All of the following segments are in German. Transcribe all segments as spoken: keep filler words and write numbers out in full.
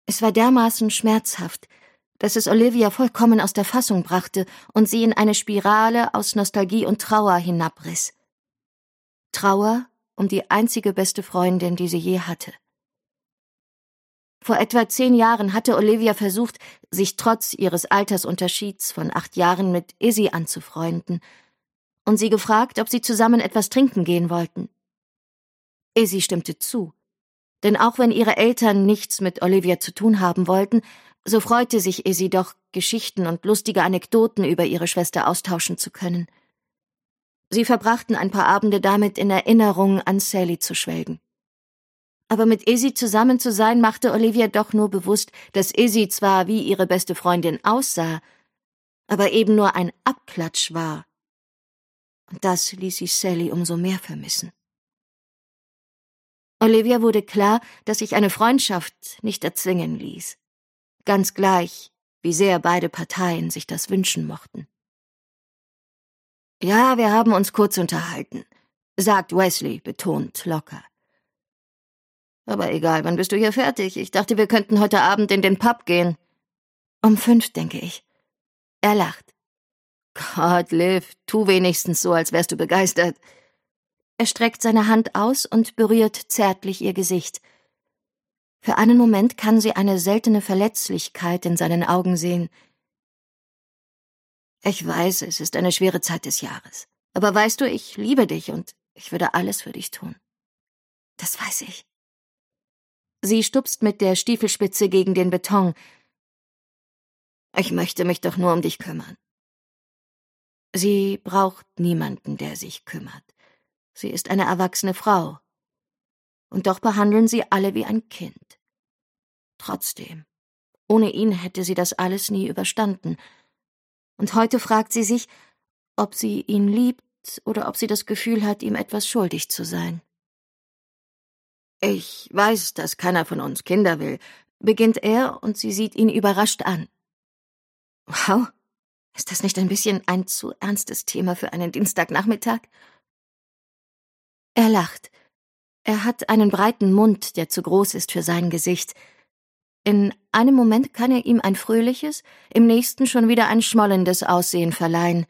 Es war dermaßen schmerzhaft, dass es Olivia vollkommen aus der Fassung brachte und sie in eine Spirale aus Nostalgie und Trauer hinabriss. Trauer um die einzige beste Freundin, die sie je hatte. Vor etwa zehn Jahren hatte Olivia versucht, sich trotz ihres Altersunterschieds von acht Jahren mit Izzy anzufreunden und sie gefragt, ob sie zusammen etwas trinken gehen wollten. Izzy stimmte zu, denn auch wenn ihre Eltern nichts mit Olivia zu tun haben wollten, so freute sich Izzy doch, Geschichten und lustige Anekdoten über ihre Schwester austauschen zu können. Sie verbrachten ein paar Abende damit, in Erinnerung an Sally zu schwelgen. Aber mit Izzy zusammen zu sein, machte Olivia doch nur bewusst, dass Izzy zwar wie ihre beste Freundin aussah, aber eben nur ein Abklatsch war. Und das ließ sie Sally umso mehr vermissen. Olivia wurde klar, dass sich eine Freundschaft nicht erzwingen ließ. Ganz gleich, wie sehr beide Parteien sich das wünschen mochten. »Ja, wir haben uns kurz unterhalten«, sagt Wesley betont locker. »Aber egal, wann bist du hier fertig? Ich dachte, wir könnten heute Abend in den Pub gehen.« »Um fünf, denke ich.« Er lacht. »Gott, Liv, tu wenigstens so, als wärst du begeistert.« Er streckt seine Hand aus und berührt zärtlich ihr Gesicht. Für einen Moment kann sie eine seltene Verletzlichkeit in seinen Augen sehen. »Ich weiß, es ist eine schwere Zeit des Jahres. Aber weißt du, ich liebe dich und ich würde alles für dich tun.« »Das weiß ich.« Sie stupst mit der Stiefelspitze gegen den Beton. »Ich möchte mich doch nur um dich kümmern.« Sie braucht niemanden, der sich kümmert. Sie ist eine erwachsene Frau. Und doch behandeln sie alle wie ein Kind. Trotzdem, ohne ihn hätte sie das alles nie überstanden. Und heute fragt sie sich, ob sie ihn liebt oder ob sie das Gefühl hat, ihm etwas schuldig zu sein. »Ich weiß, dass keiner von uns Kinder will«, beginnt er, und sie sieht ihn überrascht an. »Wow, ist das nicht ein bisschen ein zu ernstes Thema für einen Dienstagnachmittag?« Er lacht. Er hat einen breiten Mund, der zu groß ist für sein Gesicht. In einem Moment kann er ihm ein fröhliches, im nächsten schon wieder ein schmollendes Aussehen verleihen.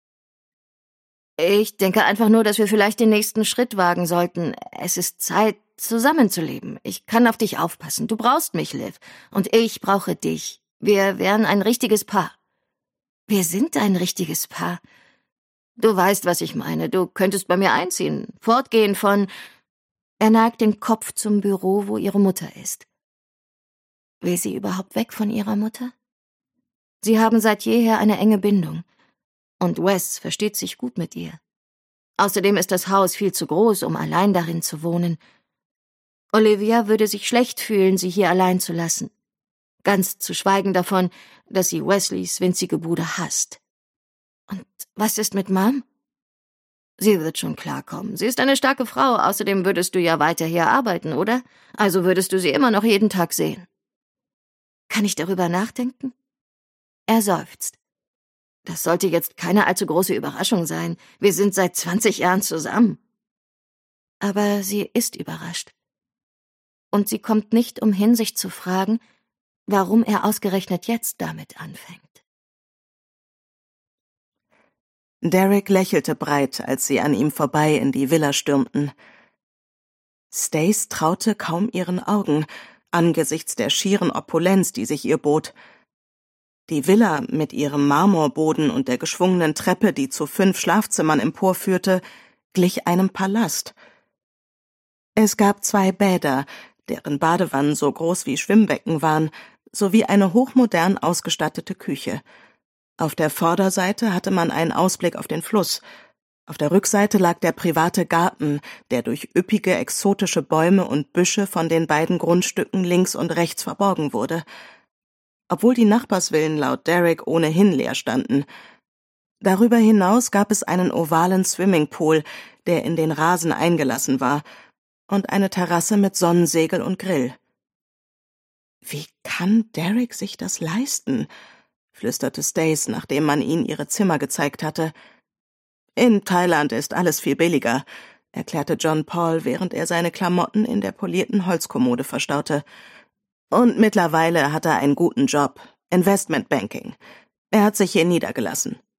»Ich denke einfach nur, dass wir vielleicht den nächsten Schritt wagen sollten. Es ist Zeit, zusammenzuleben. Ich kann auf dich aufpassen. Du brauchst mich, Liv. Und ich brauche dich. Wir wären ein richtiges Paar.« »Wir sind ein richtiges Paar.« »Du weißt, was ich meine. Du könntest bei mir einziehen. Fortgehen von...« Er neigt den Kopf zum Büro, wo ihre Mutter ist. Will sie überhaupt weg von ihrer Mutter? Sie haben seit jeher eine enge Bindung. Und Wes versteht sich gut mit ihr. Außerdem ist das Haus viel zu groß, um allein darin zu wohnen. Olivia würde sich schlecht fühlen, sie hier allein zu lassen. Ganz zu schweigen davon, dass sie Wesleys winzige Bude hasst. Und was ist mit Mom? Sie wird schon klarkommen. Sie ist eine starke Frau. Außerdem würdest du ja weiter hier arbeiten, oder? Also würdest du sie immer noch jeden Tag sehen. Kann ich darüber nachdenken? Er seufzt. Das sollte jetzt keine allzu große Überraschung sein. Wir sind seit zwanzig Jahren zusammen. Aber sie ist überrascht. Und sie kommt nicht umhin, sich zu fragen, warum er ausgerechnet jetzt damit anfängt. Derek lächelte breit, als sie an ihm vorbei in die Villa stürmten. Stace traute kaum ihren Augen, angesichts der schieren Opulenz, die sich ihr bot. Die Villa mit ihrem Marmorboden und der geschwungenen Treppe, die zu fünf Schlafzimmern emporführte, glich einem Palast. Es gab zwei Bäder, deren Badewannen so groß wie Schwimmbecken waren, sowie eine hochmodern ausgestattete Küche. Auf der Vorderseite hatte man einen Ausblick auf den Fluss. Auf der Rückseite lag der private Garten, der durch üppige, exotische Bäume und Büsche von den beiden Grundstücken links und rechts verborgen wurde. Obwohl die Nachbarsvillen laut Derek ohnehin leer standen. Darüber hinaus gab es einen ovalen Swimmingpool, der in den Rasen eingelassen war, und eine Terrasse mit Sonnensegel und Grill. »Wie kann Derek sich das leisten?« flüsterte Stace, nachdem man ihnen ihre Zimmer gezeigt hatte. »In Thailand ist alles viel billiger«, erklärte John Paul, während er seine Klamotten in der polierten Holzkommode verstaute. Und mittlerweile hat er einen guten Job. Investmentbanking. Er hat sich hier niedergelassen.